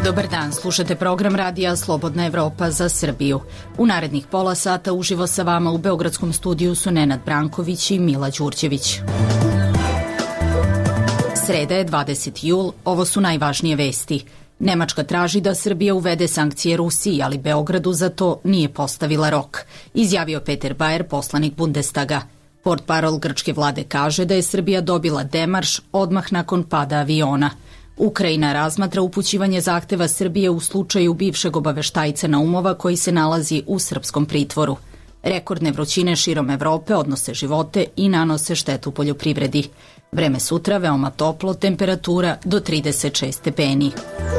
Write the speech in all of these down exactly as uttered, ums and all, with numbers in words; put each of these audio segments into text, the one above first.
Dobar dan, slušate program radija Slobodna Evropa za Srbiju. U narednih pola sata uživo sa vama u beogradskom studiju su Nenad Branković i Mila Đurđević. Sreda je dvadeseti jul, ovo su najvažnije vesti. Nemačka traži da Srbija uvede sankcije Rusiji, ali Beogradu za to nije postavila rok, izjavio Peter Bayer, poslanik Bundestaga. Portparol grčke vlade kaže da je Srbija dobila demarš odmah nakon pada aviona. Ukrajina razmatra upućivanje zahteva Srbije u slučaju bivšeg obaveštajca Naumova koji se nalazi u srpskom pritvoru. Rekordne vrućine širom Evrope odnose živote i nanose štetu poljoprivredi. Vreme sutra veoma toplo, temperatura do trideset šest stepeni.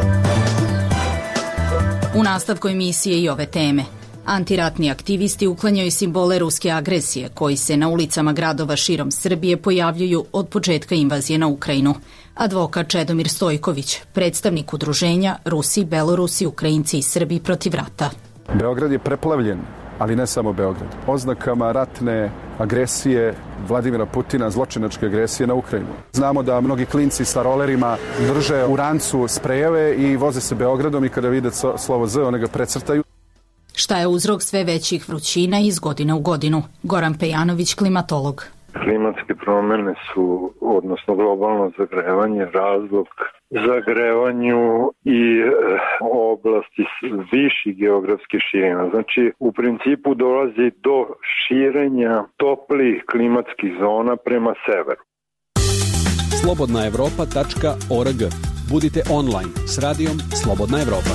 U nastavku emisije i ove teme. Antiratni aktivisti uklanjaju simbole ruske agresije koji se na ulicama gradova širom Srbije pojavljuju od početka invazije na Ukrajinu. Advokat Čedomir Stojković, predstavnik udruženja Rusi, Belorusi, Ukrajinci i Srbi protiv rata. Beograd je preplavljen, ali ne samo Beograd, oznakama ratne agresije Vladimira Putina, zločinačke agresije na Ukrajinu. Znamo da mnogi klinci sa rolerima drže u rancu sprejeve i voze se Beogradom i kada vide slovo Z, one ga precrtaju. Šta je uzrok sve većih vrućina iz godine u godinu? Goran Pejanović, klimatolog. Klimatske promene su, odnosno globalno zagrevanje, razlog zagrevanju i oblasti viših geografskih širina. Znači, u principu dolazi do širenja toplih klimatskih zona prema severu. slobodna evropa tačka org. Budite online s radijom Slobodna Evropa.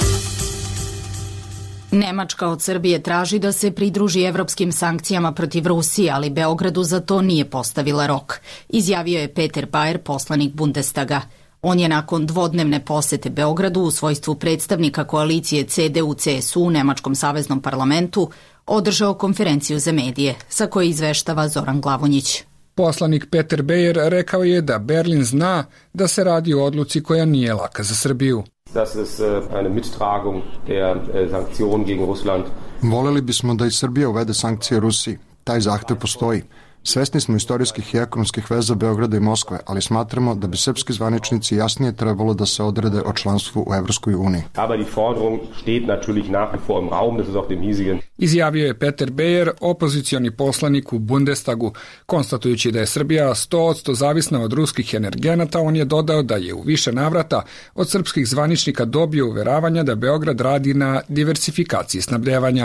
Nemačka od Srbije traži da se pridruži evropskim sankcijama protiv Rusije, ali Beogradu za to nije postavila rok, izjavio je Peter Bayer, poslanik Bundestaga. On je nakon dvodnevne posete Beogradu u svojstvu predstavnika koalicije C D U C S U u Nemačkom saveznom parlamentu održao konferenciju za medije, sa koje izveštava Zoran Glavonjić. Poslanik Peter Bayer rekao je da Berlin zna da se radi o odluci koja nije laka za Srbiju. Das ist eine Mittragung der Sanktionen gegen Russland. Voleli bismo da i Srbija uvede sankcije Rusiji. Taj zahtev postoji. Svesni smo istorijskih i ekonomskih veza Beograda i Moskve, ali smatramo da bi srpski zvaničnici jasnije trebalo da se odrede o članstvu u Evropskoj uniji. Aber die Forderung steht natürlich nach wie vor im Raum, das ist auch dem hiesigen. Izjavio je Peter Bayer, opozicioni poslanik u Bundestagu. Konstatujući da je Srbija sto posto zavisna od ruskih energenata, on je dodao da je u više navrata od srpskih zvaničnika dobio uveravanja da Beograd radi na diversifikaciji snabdevanja.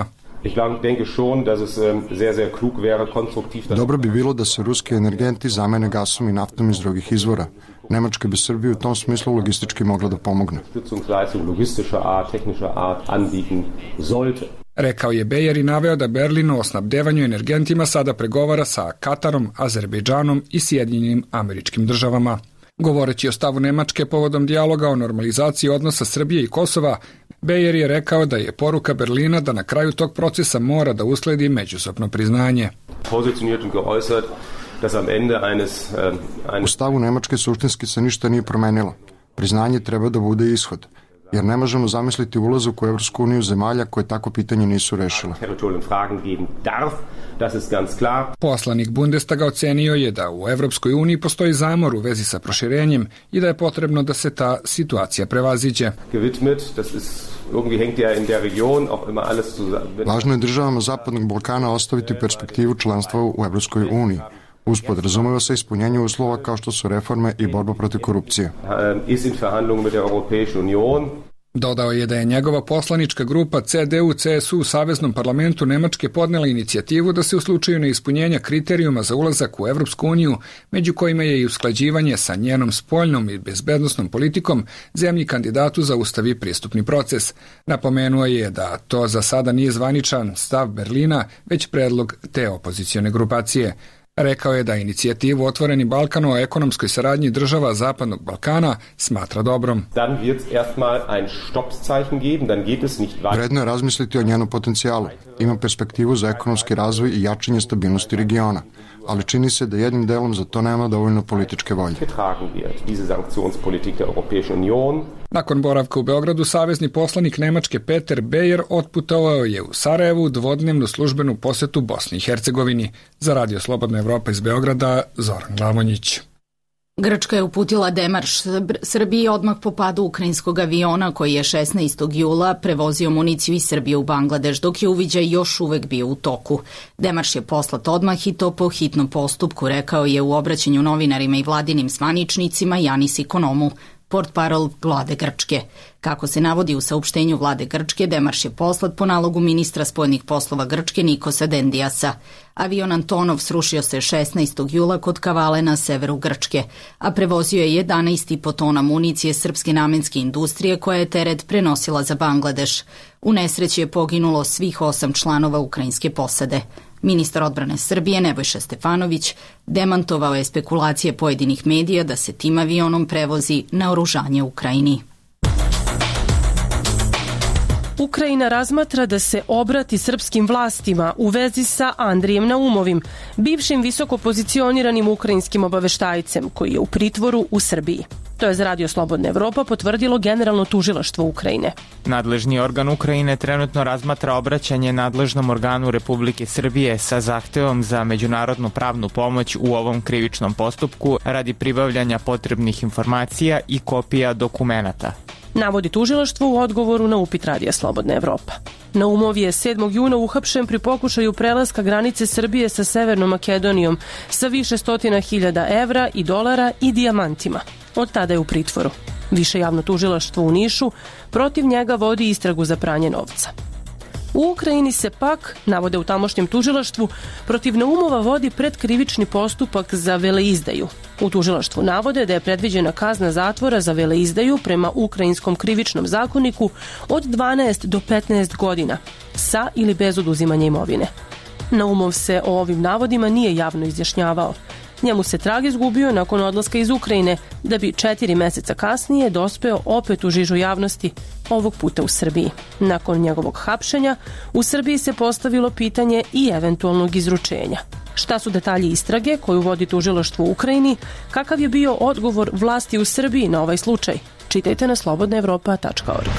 Dobro bi bilo da se ruski energenti zamene gasom i naftom iz drugih izvora. Nemačka bi Srbiju u tom smislu logistički mogla da pomogne. Rekao je Bayer i naveo da Berlin o snabdevanju energentima sada pregovara sa Katarom, Azerbejdžanom i Sjedinjenim Američkim Državama. Govoreći o stavu Nemačke povodom dijaloga o normalizaciji odnosa Srbije i Kosova, Bayer je rekao da je poruka Berlina da na kraju tog procesa mora da usledi međusobno priznanje. U stavu Nemačke suštinski se ništa nije promenilo. Priznanje treba da bude ishod, jer ne možemo zamisliti ulazak u Evropsku uniju zemalja koje tako pitanje nisu rešile. Poslanik Bundestaga ocenio je da u Evropskoj uniji postoji zamor u vezi sa proširenjem i da je potrebno da se ta situacija prevaziđe. Važno je državama Zapadnog Balkana ostaviti perspektivu članstva u Evropskoj uniji. Uspod razumeva se ispunjenje uslova kao što su reforme i borba protiv korupcije. Dodao je da je njegova poslanička grupa C D U C S U u Saveznom parlamentu Nemačke podnela inicijativu da se u slučaju neispunjenja kriterijuma za ulazak u Evropsku uniju, među kojima je i usklađivanje sa njenom spoljnom i bezbednosnom politikom, zemlji kandidatu zaustavi pristupni proces. Napomenuo je da to za sada nije zvaničan stav Berlina, već predlog te opozicione grupacije. Rekao je da inicijativu Otvoreni Balkan o ekonomskoj saradnji država Zapadnog Balkana smatra dobrom. Vredno je razmisliti o njenom potencijalu. Ima perspektivu za ekonomski razvoj i jačanje stabilnosti regiona, ali čini se da jednim delom za to nema dovoljno političke volje. Nakon boravka u Beogradu, savezni poslanik Nemačke Peter Bayer otputovao je u Sarajevu dvodnevnu službenu posetu Bosni i Hercegovini. Za Radio Slobodna Evropa iz Beograda, Zoran Glavonjić. Grčka je uputila demarš Srbiji odmah po padu ukrajinskog aviona koji je šesnaestog jula prevozio municiju iz Srbije u Bangladeš, dok je uviđaj još uvek bio u toku. Demarš je poslat odmah i to po hitnom postupku, rekao je u obraćanju novinarima i vladinim zvaničnicima Janis Ikonomou, portparol vlade Grčke. Kako se navodi u saopštenju vlade Grčke, demarš je poslat po nalogu ministra spoljnih poslova Grčke Nikosa Dendiasa. Avion Antonov srušio se šesnaestog jula kod Kavale na severu Grčke, a prevozio je jedanaest i po tona municije srpske namenske industrije koja je teret prenosila za Bangladeš. U nesreći je poginulo svih osam članova ukrajinske posade. Ministar odbrane Srbije Nebojša Stefanović demantovao je spekulacije pojedinih medija da se tim avionom prevozi naoružanje Ukrajini. Ukrajina razmatra da se obrati srpskim vlastima u vezi sa Andrijem Naumovim, bivšim visoko pozicioniranim ukrajinskim obaveštajcem koji je u pritvoru u Srbiji. To je za Radio Slobodna Evropa potvrdilo Generalno tužilaštvo Ukrajine. Nadležni organ Ukrajine trenutno razmatra obraćanje nadležnom organu Republike Srbije sa zahtevom za međunarodnu pravnu pomoć u ovom krivičnom postupku radi pribavljanja potrebnih informacija i kopija dokumenata, navodi tužilaštvo u odgovoru na upit Radija Slobodna Evropa. Naumov je sedmog juna uhapšen pri pokušaju prelaska granice Srbije sa Severnom Makedonijom sa više stotina hiljada evra i dolara i dijamantima. Od tada je u pritvoru. Više javno tužilaštvo u Nišu protiv njega vodi istragu za pranje novca. U Ukrajini se pak, navode u tamošnjem tužilaštvu, protiv Naumova vodi predkrivični postupak za veleizdaju. U tužilaštvu navode da je predviđena kazna zatvora za veleizdaju prema ukrajinskom krivičnom zakoniku od dvanaest do petnaest godina, sa ili bez oduzimanja imovine. Naumov se o ovim navodima nije javno izjašnjavao. Njemu se trag izgubio nakon odlaska iz Ukrajine, da bi četiri meseca kasnije dospeo opet u žižu javnosti, ovog puta u Srbiji. Nakon njegovog hapšenja, u Srbiji se postavilo pitanje i eventualnog izručenja. Šta su detalji istrage koju vodi tužilaštvo u Ukrajini, kakav je bio odgovor vlasti u Srbiji na ovaj slučaj? Čitajte na slobodna evropa tačka org.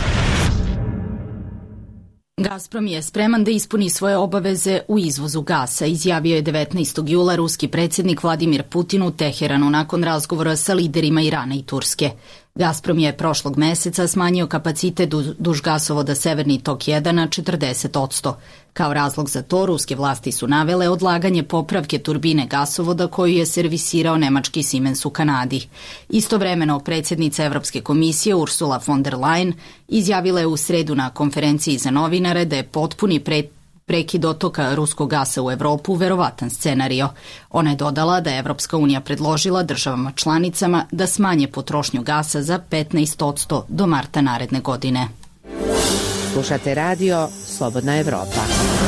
Gazprom je spreman da ispuni svoje obaveze u izvozu gasa, izjavio je devetnaestog jula ruski predsjednik Vladimir Putin u Teheranu nakon razgovora sa liderima Irana i Turske. Gazprom je prošlog meseca smanjio kapacitet duž gasovoda Severni tok jedan na četrdeset posto. Kao razlog za to, ruske vlasti su navele odlaganje popravke turbine gasovoda koju je servisirao nemački Siemens u Kanadi. Istovremeno, predsjednica Evropske komisije Ursula von der Leyen izjavila je u sredu na konferenciji za novinare da je potpuni pre prekid dotoka ruskog gasa u Evropu verovatan scenario. Ona je dodala da je Evropska unija predložila državama članicama da smanje potrošnju gasa za petnaest posto do marta naredne godine. Slušate radio Slobodna Evropa.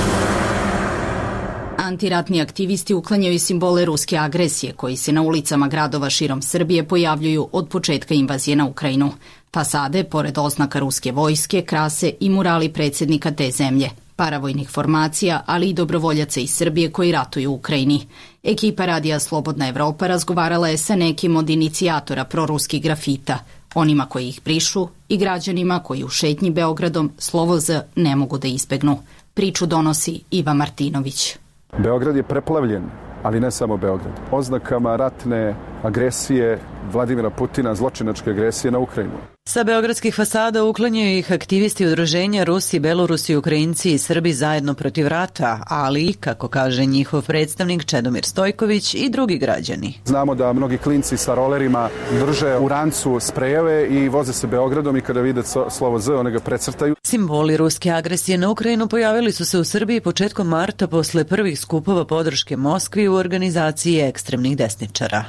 Antiratni aktivisti uklanjaju simbole ruske agresije koji se na ulicama gradova širom Srbije pojavljuju od početka invazije na Ukrajinu. Fasade, pored oznaka ruske vojske, krase i murali predsjednika te zemlje, paravojnih formacija, ali i dobrovoljaca iz Srbije koji ratuju u Ukrajini. Ekipa Radija Slobodna Evropa razgovarala je sa nekim od inicijatora proruskih grafita, onima koji ih brišu i građanima koji u šetnji Beogradom slovo Z ne mogu da izbegnu. Priču donosi Iva Martinović. Beograd je preplavljen, ali ne samo Beograd, oznakama ratne agresije Vladimira Putina, zločinačke agresije na Ukrajinu. Sa beogradskih fasada uklanjaju ih aktivisti udruženja Rusi, Belorusi, Ukrajinci i Srbi zajedno protiv rata, ali, kako kaže njihov predstavnik Čedomir Stojković, i drugi građani. Znamo da mnogi klinci sa rolerima drže u rancu sprejeve i voze se Beogradom i kada vide slovo Z, one ga precrtaju. Simboli ruske agresije na Ukrajinu pojavili su se u Srbiji početkom marta posle prvih skupova podrške Moskvi u organizaciji ekstremnih desničara.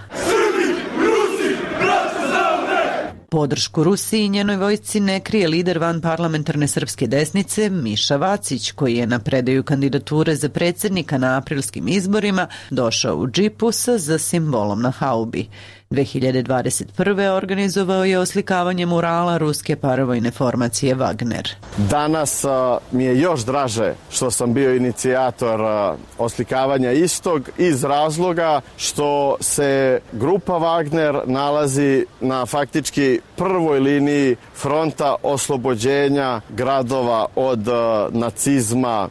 Podršku Rusiji i njenoj vojsci ne krije lider vanparlamentarne srpske desnice Miša Vacić, koji je na predaju kandidature za predsjednika na aprilskim izborima došao u džipu sa Z simbolom na haubi. dve hiljade dvadeset prve organizovao je oslikavanje murala ruske paravojne formacije Wagner. Danas a, mi je još draže što sam bio inicijator a, oslikavanja istog iz razloga što se grupa Wagner nalazi na faktički prvoj liniji fronta oslobođenja gradova od a, nacizma u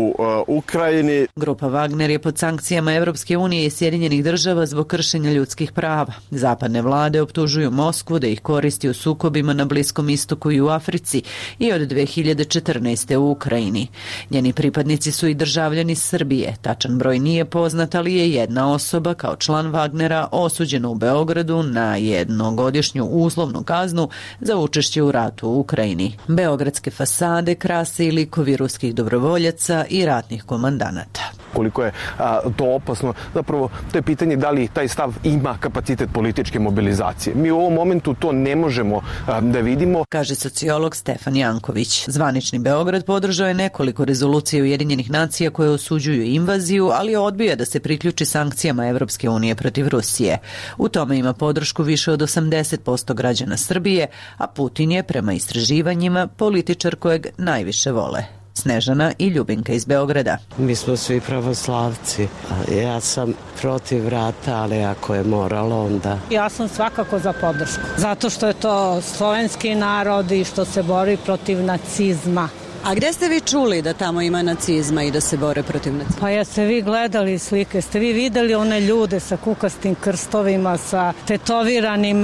u Ukrajini. Grupa Wagner je pod sankcijama Evropske unije i Sjedinjenih država zbog kršenja ljudskih prava. Zapadne vlade optužuju Moskvu da ih koristi u sukobima na Bliskom istoku i u Africi i od dve hiljade četrnaeste. u Ukrajini. Njeni pripadnici su i državljani Srbije. Tačan broj nije poznat, ali je jedna osoba kao član Wagnera osuđena u Beogradu na jednogodišnju uslovnu kaznu za učešće u ratu u Ukrajini. Beogradske fasade krase i likovi ruskih dobrovoljaca i ratnih komandanata. Koliko je a, to opasno, zapravo to je pitanje da li taj stav ima kapacitet političke mobilizacije. Mi u ovom momentu to ne možemo a, da vidimo. Kaže sociolog Stefan Janković. Zvanični Beograd podržao je nekoliko rezolucija Ujedinjenih nacija koje osuđuju invaziju, ali odbija da se priključi sankcijama Evropske unije protiv Rusije. U tome ima podršku više od osamdeset posto građana Srbije, a Putin je prema istraživanjima političar kojeg najviše vole. Snežana i Ljubinka iz Beograda. Mi smo svi pravoslavci. Ja sam protiv rata, ali ako je moralo, onda... Ja sam svakako za podršku. Zato što je to slovenski narod i što se bori protiv nacizma. A gde ste vi čuli da tamo ima nacizma i da se bore protiv nacizma? Pa jeste vi gledali slike, ste vi videli one ljude sa kukastim krstovima, sa tetoviranim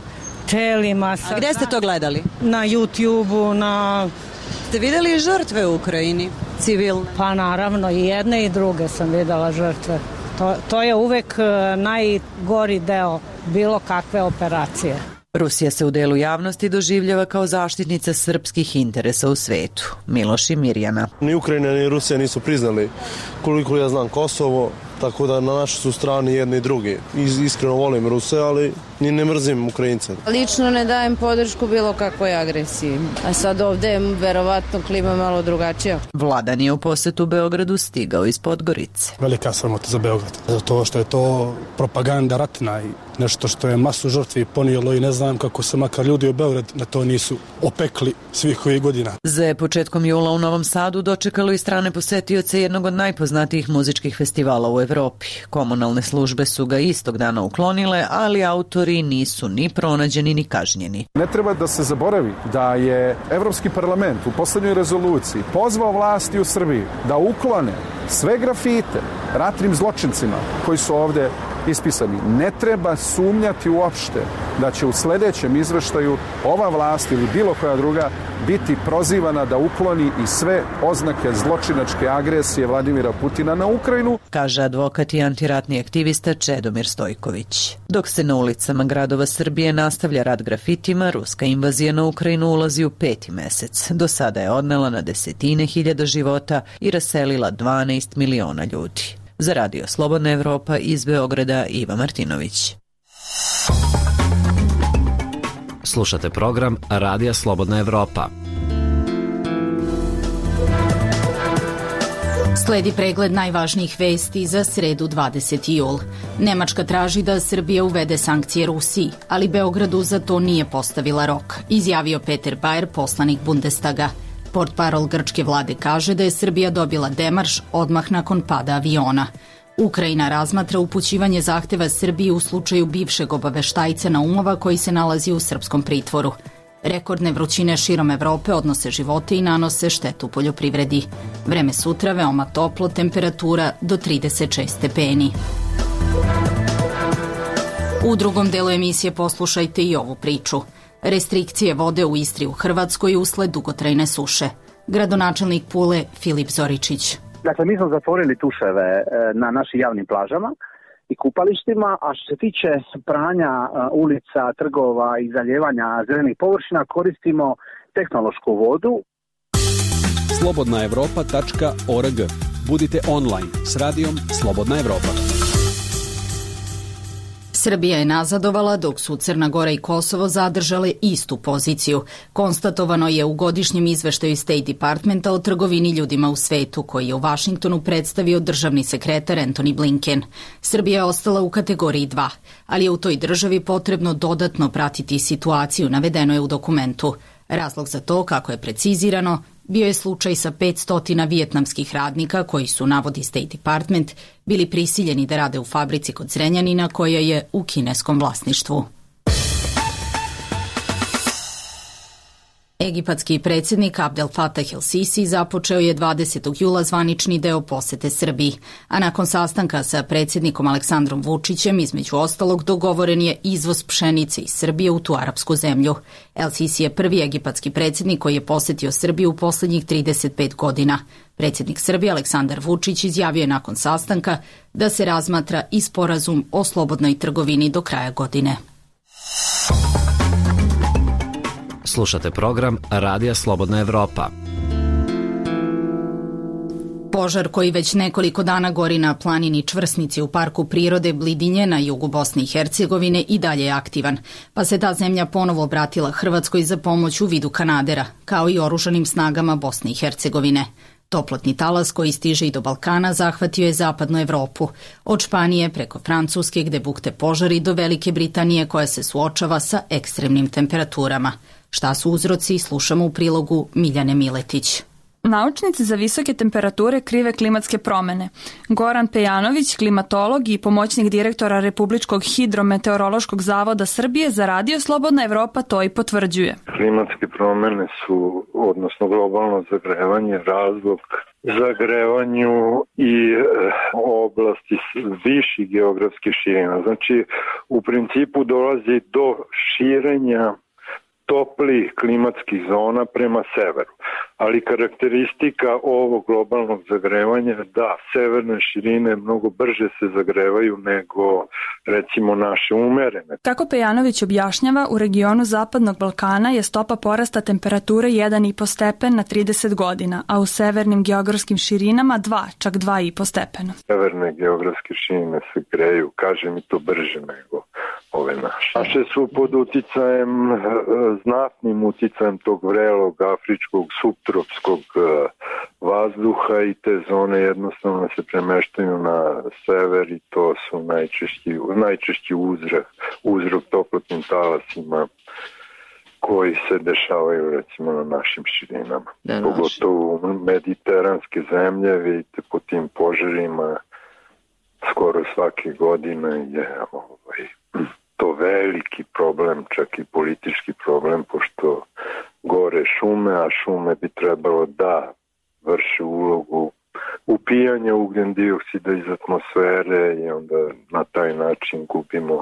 telima. Sa... A gde ste to gledali? Na YouTube-u, na... Ste videli žrtve u Ukrajini, civilne? Pa naravno, i jedne i druge sam videla žrtve. To, to je uvek najgori deo bilo kakve operacije. Rusija se u delu javnosti doživljava kao zaštitnica srpskih interesa u svetu. Miloš i Mirjana. Ni Ukrajina ni Rusija nisu priznali, koliko ja znam, Kosovo, tako da na našoj su strani jedni i drugi. Iskreno volim Ruse, ali ni ne mrzim Ukrajince. Lično ne dajem podršku bilo kakvoj agresiji. A sad ovde je verovatno klima malo drugačija. Vladan je u posetu Beogradu stigao iz Podgorice. Velika sramota za Beograd. Zato što je to propaganda ratna i nešto što je masu žrtvi ponijelo i ne znam kako se makar ljudi u Beograd na to nisu opekli svih ovih godina. Za početkom jula u Novom Sadu dočekalo i strane posetioce jednog od najpoznatijih muzičkih festivala u Evropi. Komunalne službe su ga istog dana uklonile, ali autori nisu ni pronađeni ni kažnjeni. Ne treba da se zaboravi da je Evropski parlament u poslednjoj rezoluciji pozvao vlasti u Srbiji da uklone sve grafite ratnim zločincima koji su ovde ispisani. Ne treba sumnjati uopšte da će u sledećem izveštaju ova vlast ili bilo koja druga biti prozivana da ukloni i sve oznake zločinačke agresije Vladimira Putina na Ukrajinu, kaže advokat i antiratni aktivista Čedomir Stojković. Dok se na ulicama gradova Srbije nastavlja rat grafitima, ruska invazija na Ukrajinu ulazi u peti mesec. Do sada je odnela na desetine hiljada života i raselila dvanaest miliona ljudi. Za Radio Slobodna Evropa iz Beograda Iva Martinović. Slušate program Radija Slobodna Evropa. Sledi pregled najvažnijih vesti za sredu dvadeseti jul. Nemačka traži da Srbija uvede sankcije Rusiji, ali Beogradu za to nije postavila rok, izjavio Peter Bayer, poslanik Bundestaga. Portparol grčke vlade kaže da je Srbija dobila demarš odmah nakon pada aviona. Ukrajina razmatra upućivanje zahteva Srbiji u slučaju bivšeg obaveštajca Naumova koji se nalazi u srpskom pritvoru. Rekordne vrućine širom Evrope odnose živote i nanose štetu poljoprivredi. Vreme sutra veoma toplo, temperatura do trideset šest stepeni. U drugom delu emisije poslušajte i ovu priču. Restrikcije vode u Istri u Hrvatskoj usled dugotrajne suše. Gradonačelnik Pule Filip Zoričić. Dakle, mi smo zatvorili tuševe na našim javnim plažama i kupalištima, a što se tiče pranja ulica, trgova i zaljevanja zelenih površina koristimo tehnološku vodu. slobodna evropa tačka org. Budite online s radijom Slobodna Evropa. Srbija je nazadovala dok su Crna Gora i Kosovo zadržale istu poziciju. Konstatovano je u godišnjem izveštaju State Departmenta o trgovini ljudima u svetu, koji je u Vašingtonu predstavio državni sekretar Antony Blinken. Srbija je ostala u kategoriji dva, ali je u toj državi potrebno dodatno pratiti situaciju, navedeno je u dokumentu. Razlog za to, kako je precizirano, bio je slučaj sa petsto vijetnamskih radnika koji su, navodi State Department, bili prisiljeni da rade u fabrici kod Zrenjanina koja je u kineskom vlasništvu. Egipatski predsjednik Abdel Fattah el-Sisi započeo je dvadesetog jula zvanični deo posete Srbiji, a nakon sastanka sa predsjednikom Aleksandrom Vučićem, između ostalog, dogovoren je izvoz pšenice iz Srbije u tu arapsku zemlju. El-Sisi je prvi egipatski predsjednik koji je posetio Srbiju u poslednjih trideset pet godina. Predsjednik Srbije Aleksandar Vučić izjavio je nakon sastanka da se razmatra i sporazum o slobodnoj trgovini do kraja godine. Slušate program Radija Slobodna Evropa. Požar koji već nekoliko dana gori na planini Čvrsnici u parku prirode Blidinje na jugu Bosne i Hercegovine i dalje je aktivan, pa se ta zemlja ponovo obratila Hrvatskoj za pomoć u vidu kanadera, kao i oružanim snagama Bosne i Hercegovine. Toplotni talas koji stiže i do Balkana zahvatio je zapadnu Evropu, od Španije preko Francuske gde bukte požari do Velike Britanije koja se suočava sa ekstremnim temperaturama. Šta su uzroci, slušamo u prilogu Miljane Miletić. Naučnici za visoke temperature krive klimatske promene. Goran Pejanović, klimatolog i pomoćnik direktora Republičkog hidrometeorološkog zavoda Srbije, za Radio Slobodna Evropa to i potvrđuje. Klimatske promene su, odnosno globalno zagrevanje, razlog zagrevanju i e, oblasti viših geografskih širina. Znači, u principu dolazi do širenja toplih klimatskih zona prema severu. Ali karakteristika ovog globalnog zagrevanja je da severne širine mnogo brže se zagrevaju nego recimo naše umerene. Kako Pejanović objašnjava, u regionu Zapadnog Balkana je stopa porasta temperature jedan i po stepen na trideset godina, a u severnim geografskim širinama dva, čak dva i po stepena. Severne geografske širine se greju, kaže mi to brže nego ove naše. Naše su pod uticajem, znatnim uticajem tog vrelog afričkog subtropskog vazduha i te zone jednostavno se premeštaju na sever i to su najčešći, najčešći uzrok, uzrok toplotnim talasima koji se dešavaju recimo na našim širinama. Da, pogotovo mediteranske zemlje, vidite po tim požarima skoro svake godine je ovaj, to veliki problem, čak i politički problem, pošto gore šume, a šume bi trebalo da vrše ulogu upijanja ugljen dioksida iz atmosfere i onda na taj način gubimo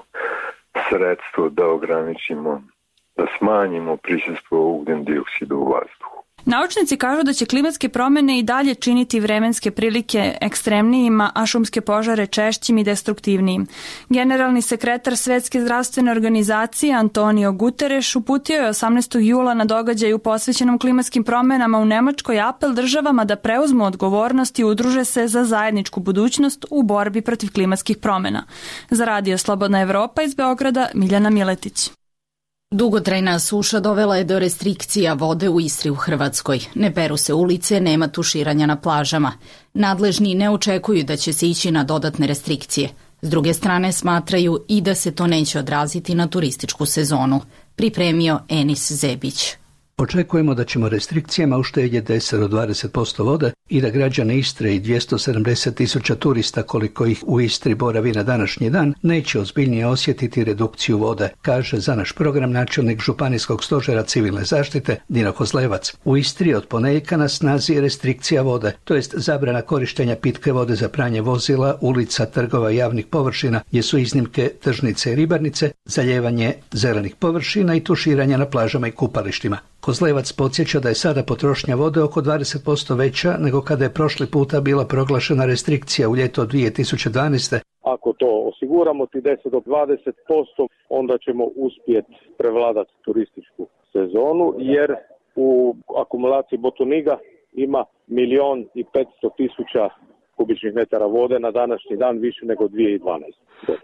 sredstvo da ograničimo, da smanjimo prisustvo ugljen dioksida u vazduhu. Naučnici kažu da će klimatske promene i dalje činiti vremenske prilike ekstremnijima, a šumske požare češćim i destruktivnijim. Generalni sekretar Svetske zdravstvene organizacije Antonio Guterres uputio je osamnaestog jula na događaju posvećenom klimatskim promenama u Nemačkoj apel državama da preuzmu odgovornost i udruže se za zajedničku budućnost u borbi protiv klimatskih promena. Za Radio Slobodna Evropa iz Beograda, Miljana Miletić. Dugotrajna suša dovela je do restrikcija vode u Istri u Hrvatskoj. Ne peru se ulice, nema tuširanja na plažama. Nadležni ne očekuju da će se ići na dodatne restrikcije. S druge strane smatraju i da se to neće odraziti na turističku sezonu. Pripremio Enis Zebić. Očekujemo da ćemo restrikcijama uštedjeti deset do dvadeset posto vode i da građane Istre i dvjesto sedamdeset tisuća turista koliko ih u Istri boravi na današnji dan neće ozbiljnije osjetiti redukciju vode, kaže za naš program načelnik Županijskog stožera civilne zaštite Dino Kozlevac. U Istri od ponedjeljka na snazi je restrikcija vode, to jest zabrana korištenja pitke vode za pranje vozila, ulica, trgova i javnih površina, gdje su iznimke tržnice i ribarnice, zaljevanje zelenih površina i tuširanja na plažama i kupalištima. Kozlevac podsjeća da je sada potrošnja vode oko dvadeset posto veća nego kada je prošli puta bila proglašena restrikcija u ljeto dvije tisuće dvanaeste. Ako to osiguramo ti deset do dvadeset posto, onda ćemo uspjeti prevladati turističku sezonu, jer u akumulaciji Botuniga ima milion i petsto tisuća kubičnih metara vode na današnji dan, više nego dvije tisuće dvanaeste.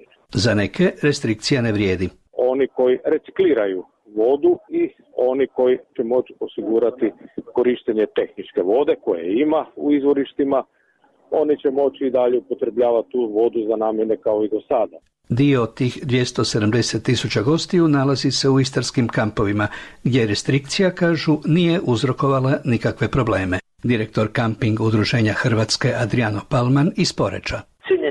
Za neke restrikcija ne vrijedi. Oni koji recikliraju vodu i oni koji će moći osigurati korištenje tehničke vode koje ima u izvorištima, oni će moći i dalje upotrebljavati tu vodu za namjene kao i do sada. Dio od tih dvjesto sedamdeset tisuća gostiju nalazi se u istarskim kampovima, gdje restrikcija, kažu, nije uzrokovala nikakve probleme. Direktor kamping udruženja Hrvatske Adriano Palman iz Poreča. Cijenjeni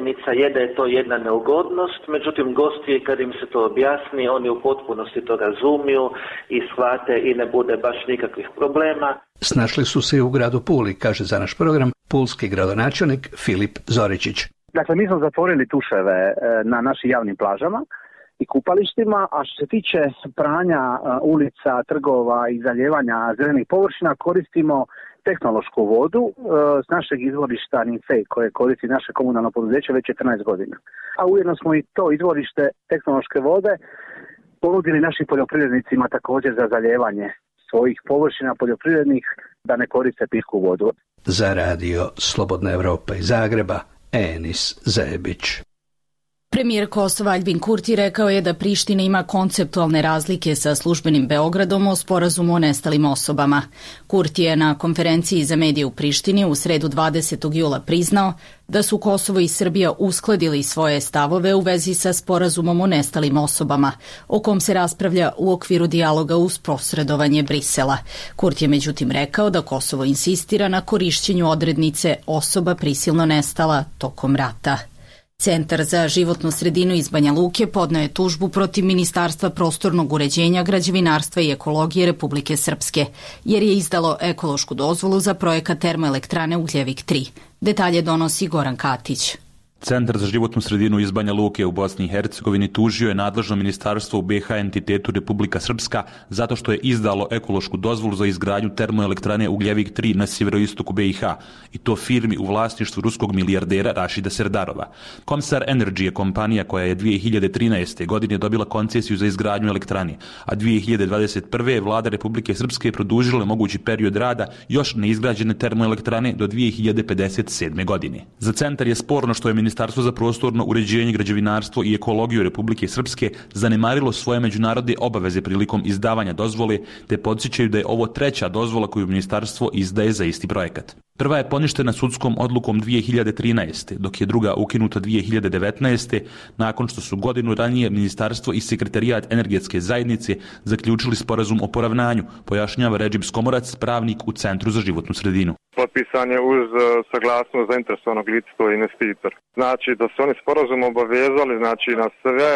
činjenica je da je to jedna neugodnost, međutim gosti kad im se to objasni, oni u potpunosti to razumiju i shvate i ne bude baš nikakvih problema. Snašli su se u gradu Puli, kaže za naš program pulski gradonačelnik Filip Zoričić. Dakle, mi smo zatvorili tuševe na našim javnim plažama i kupalištima, a što se tiče pranja ulica, trgova i zaljevanja zelenih površina, koristimo tehnološku vodu s našeg izvorišta Ninfej, koje koristi naše komunalno poduzeće već četrnaest godina. A ujedno smo i to izvorište tehnološke vode ponudili našim poljoprivrednicima također za zaljevanje svojih površina poljoprivrednih da ne koriste pitku vodu. Za radio Slobodna Evropa iz Zagreba, Enis Zebić. Premijer Kosova Aljbin Kurti rekao je da Priština ima konceptualne razlike sa službenim Beogradom o sporazumu o nestalim osobama. Kurti je na konferenciji za medije u Prištini u sredu dvadesetog jula priznao da su Kosovo i Srbija uskladili svoje stavove u vezi sa sporazumom o nestalim osobama, o kom se raspravlja u okviru dijaloga uz posredovanje Brisela. Kurti je međutim rekao da Kosovo insistira na korišćenju odrednice osoba prisilno nestala tokom rata. Centar za životnu sredinu iz Banja Luke podneo je tužbu protiv Ministarstva prostornog uređenja, građevinarstva i ekologije Republike Srpske, jer je izdalo ekološku dozvolu za projekat termoelektrane Ugljevik tri. Detalje donosi Goran Katić. Centar za životnu sredinu iz Banja Luke u Bosni i Hercegovini tužio je nadležno ministarstvo u B H entitetu Republika Srpska zato što je izdalo ekološku dozvolu za izgradnju termoelektrane Ugljevik tri na sjeveroistoku B i H i to firmi u vlasništvu ruskog milijardera Rašida Serdarova. Comsar Energy je kompanija koja je dvije hiljade trinaeste. godine dobila koncesiju za izgradnju elektrane, a dvije hiljade dvadeset prve. je vlada Republike Srpske produžila mogući period rada još neizgrađene termoelektrane do dvije hiljade pedeset sedme. godine. Za centar je sporno što je Ministarstvo za prostorno uređenje, građevinarstvo i ekologiju Republike Srpske zanemarilo svoje međunarodne obaveze prilikom izdavanja dozvole, te podsjećaju da je ovo treća dozvola koju ministarstvo izdaje za isti projekat. Prva je poništena sudskom odlukom dvije hiljade trinaeste. dok je druga ukinuta dvije hiljade devetnaeste. nakon što su godinu ranije ministarstvo i sekretarijat energetske zajednice zaključili sporazum o poravnanju, pojašnjava Redžib Skomorac, pravnik u Centru za životnu sredinu. Potpisan je uz saglasnost zainteresovanog lica, to je investitor. Znači da se oni sporazum obavezali znači na sve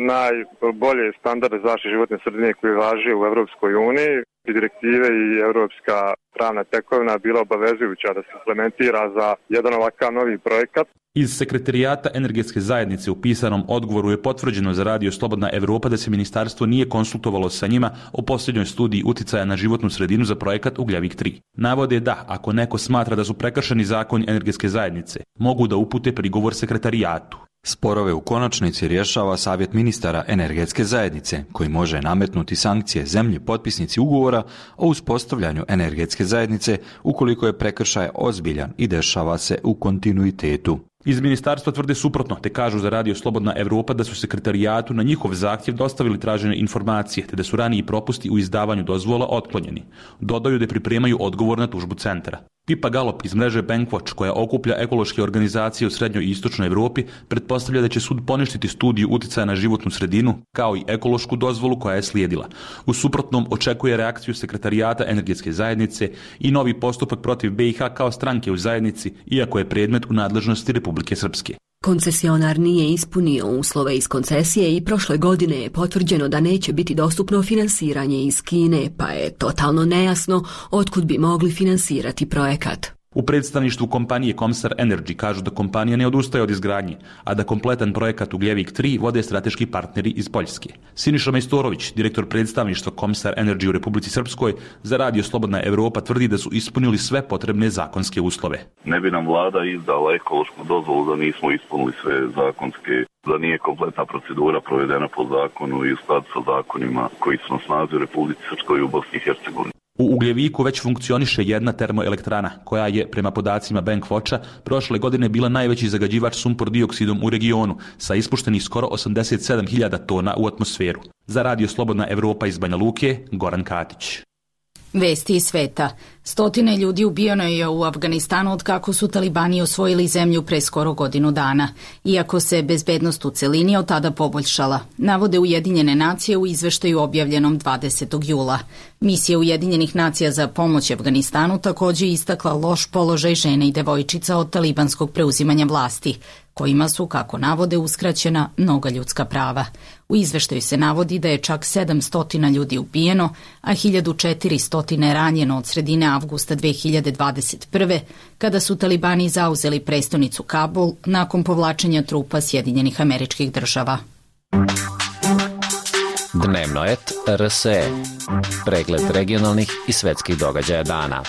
najbolje standarde zaštite životne sredine koje važe u Evropskoj uniji. I direktive i evropska pravna tekovina bila obavezujuća da se implementira za jedan ovakav novi projekat. Iz sekretarijata energetske zajednice u pisanom odgovoru je potvrđeno za radio Slobodna Evropa da se ministarstvo nije konsultovalo sa njima o posljednjoj studiji uticaja na životnu sredinu za projekat Ugljevik tri. Navode da, ako neko smatra da su prekršeni zakoni energetske zajednice, mogu da upute prigovor sekretarijatu. Sporove u konačnici rješava Savjet ministara energetske zajednice, koji može nametnuti sankcije zemlji potpisnici ugovora o uspostavljanju energetske zajednice ukoliko je prekršaj ozbiljan i dešava se u kontinuitetu. Iz ministarstva tvrde suprotno, te kažu za radio Slobodna Evropa da su sekretarijatu na njihov zahtjev dostavili tražene informacije, te da su raniji propusti u izdavanju dozvola otklonjeni. Dodaju da pripremaju odgovor na tužbu centra. Pipa Galop iz mreže Bankwatch, koja okuplja ekološke organizacije u srednjoj i istočnoj Evropi, pretpostavlja da će sud poništiti studiju uticaja na životnu sredinu, kao i ekološku dozvolu koja je slijedila. U suprotnom očekuje reakciju sekretarijata energetske zajednice i novi postupak protiv B i H kao stranke u zajednici, iako je predmet u nadležnosti Republike Srpske. Koncesionar nije ispunio uslove iz koncesije i prošle godine je potvrđeno da neće biti dostupno finansiranje iz Kine, pa je totalno nejasno otkud bi mogli finansirati projekat. U predstavništvu kompanije Comsar Energy kažu da kompanija ne odustaje od izgradnje, a da kompletan projekat Ugljevik tri vode strateški partneri iz Poljske. Siniša Majstorović, direktor predstavništva Comsar Energy u Republici Srpskoj, za radio Slobodna Evropa tvrdi da su ispunili sve potrebne zakonske uslove. Ne bi nam vlada izdala ekološku dozvolu da nismo ispunili sve zakonske, da nije kompletna procedura provedena po zakonu i u skladu sa zakonima koji su na snazi u Republici Srpskoj i u Bosni i Hercegovini. U Ugljeviku već funkcioniše jedna termoelektrana, koja je, prema podacima Bankwatcha, prošle godine bila najveći zagađivač sumpor dioksidom u regionu, sa ispuštenih skoro osamdeset sedam hiljada tona u atmosferu. Za radio Slobodna Evropa iz Banja Luke, Goran Katić. Vesti iz sveta. Stotine ljudi ubijeno je u Afganistanu od kako su talibani osvojili zemlju pre skoro godinu dana, iako se bezbednost u celini od tada poboljšala, navode Ujedinjene nacije u izveštaju objavljenom dvadesetog jula. Misija Ujedinjenih nacija za pomoć Afganistanu također istakla loš položaj žene i devojčica od talibanskog preuzimanja vlasti, kojima su, kako navode, uskraćena mnoga ljudska prava. U izveštaju se navodi da je čak sedamsto ljudi ubijeno, a hiljadu četiristo je ranjeno od sredine avgusta dve hiljade dvadeset prve. kada su talibani zauzeli prestonicu Kabul nakon povlačenja trupa Sjedinjenih Američkih Država. Dnevno et R S E. Pregled regionalnih i svetskih događaja dana.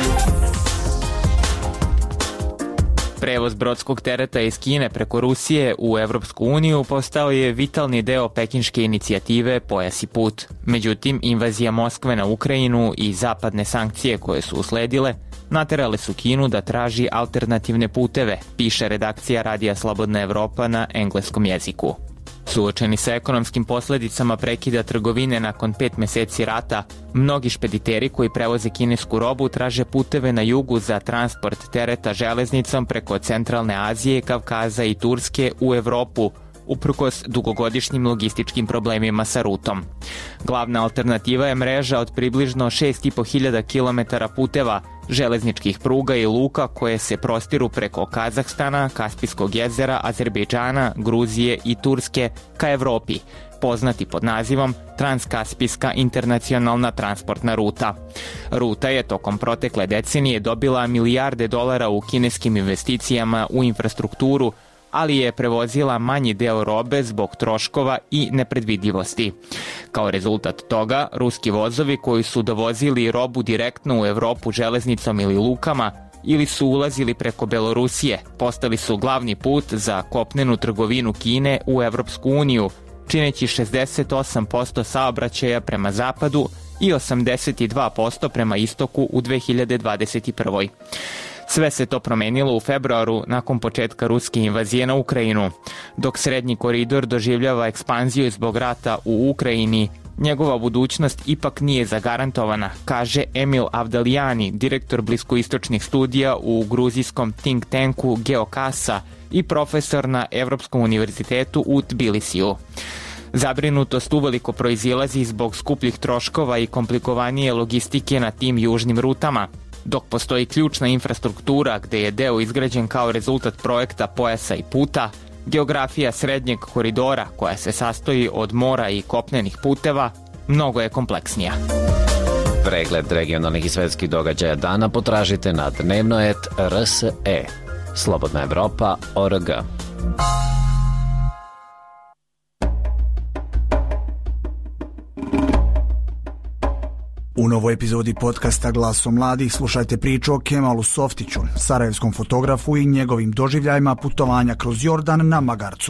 Prevoz brodskog tereta iz Kine preko Rusije u Evropsku uniju postao je vitalni deo pekinške inicijative Pojas i put. Međutim, invazija Moskve na Ukrajinu i zapadne sankcije koje su usledile naterale su Kinu da traži alternativne puteve, piše redakcija Radija Slobodna Evropa na engleskom jeziku. Suočeni sa ekonomskim posledicama prekida trgovine nakon pet meseci rata, mnogi špediteri koji prevoze kinesku robu traže puteve na jugu za transport tereta železnicom preko Centralne Azije, Kavkaza i Turske u Evropu, uprkos dugogodišnjim logističkim problemima sa rutom. Glavna alternativa je mreža od približno šest i po hiljada kilometara puteva, železničkih pruga i luka koje se prostiru preko Kazahstana, Kaspijskog jezera, Azerbejdžana, Gruzije i Turske ka Evropi, poznati pod nazivom Transkaspijska internacionalna transportna ruta. Ruta je tokom protekle decenije dobila milijarde dolara u kineskim investicijama u infrastrukturu, ali je prevozila manji deo robe zbog troškova i nepredvidljivosti. Kao rezultat toga, ruski vozovi koji su dovozili robu direktno u Evropu železnicom ili lukama ili su ulazili preko Belorusije, postali su glavni put za kopnenu trgovinu Kine u Evropsku uniju, čineći šezdeset osam posto saobraćaja prema zapadu i osamdeset dva posto prema istoku u dve hiljade dvadeset prvoj. Sve se to promenilo u februaru nakon početka ruske invazije na Ukrajinu. Dok srednji koridor doživljava ekspanziju zbog rata u Ukrajini, njegova budućnost ipak nije zagarantovana, kaže Emil Avdalijani, direktor bliskoistočnih studija u gruzijskom think tanku Geokasa i profesor na Evropskom univerzitetu u Tbilisiju. Zabrinutost uveliko proizilazi zbog skupljih troškova i komplikovanije logistike na tim južnim rutama. Dok postoji ključna infrastruktura gde je deo izgrađen kao rezultat projekta Pojasa i puta, geografija srednjeg koridora, koja se sastoji od mora i kopnenih puteva, mnogo je kompleksnija. Pregled regionalnih i svetskih događaja dana potražite na dnevno et R S E. Slobodna Evropa O R G. U novoj epizodi podcasta Glasom mladih slušajte priču o Kemalu Softiću, sarajevskom fotografu i njegovim doživljajima putovanja kroz Jordan na magarcu.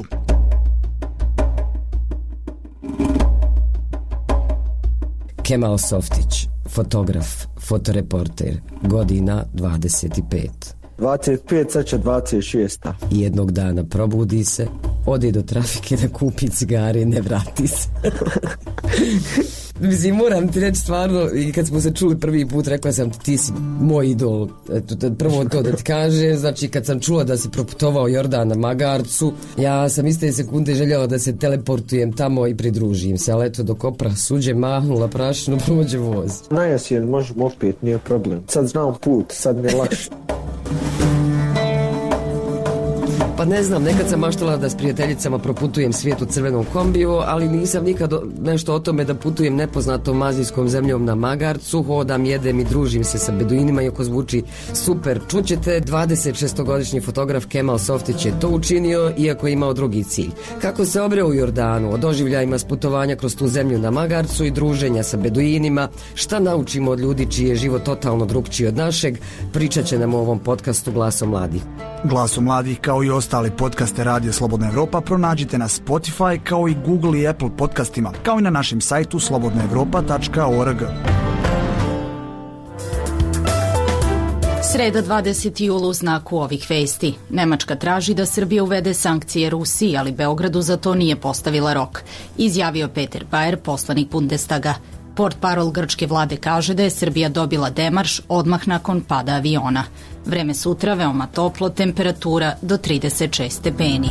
Kemal Softić, fotograf, fotoreporter, godina dvadeset pet. dvadeset pet, sad će dvadeset šest. Jednog dana probudi se, ode do trafike da kupi cigare i ne vrati se. Mislim, moram ti reći stvarno, i kad smo se čuli prvi put, rekla sam ti si moj idol. Eto, prvo to da ti kaže, znači kad sam čula da si proputovao Jordan na magarcu, ja sam iste sekunde željela da se teleportujem tamo i pridružim se, ali eto dok opra suđe mahnula prašinu, prođe voz. Najjesen, možemo opet, nije problem. Sad znam put, sad mi je lakše. Pa ne znam, nekad sam maštala da s prijateljicama proputujem svijet u crvenom kombiju, ali nisam nikad nešto o tome da putujem nepoznatom azijskom zemljom na magarcu, hodam, jedem i družim se sa beduinima, iako zvuči super. Čućete, dvadeset šestogodišnji fotograf Kemal Softić je to učinio, iako je imao drugi cilj. Kako se obreo u Jordanu, o doživljajima s putovanja kroz tu zemlju na magarcu i druženja sa beduinima, šta naučimo od ljudi čiji je život totalno drugčiji od našeg, pričat će nam u ovom podcastu Glasom mladih. Glasom mladih, kao i ostali podcaste Radija Slobodna Evropa, pronađite na Spotify, kao i Google i Apple podcastima, kao i na našem sajtu slobodna evropa tačka org. Sreda dvadeseti jula u znaku ovih vesti. Nemačka traži da Srbija uvede sankcije Rusiji, ali Beogradu za to nije postavila rok, izjavio Peter Bayer, poslanik Bundestaga. Portparol grčke vlade kaže da je Srbija dobila demarš odmah nakon pada aviona. Vreme sutra veoma toplo, temperatura do trideset šest stepeni.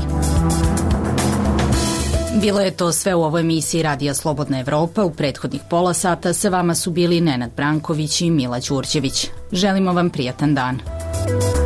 Bilo je to sve u ovoj emisiji Radija Slobodna Evropa. U prethodnih pola sata sa vama su bili Nenad Branković i Mila Đurđević. Želimo vam prijatan dan.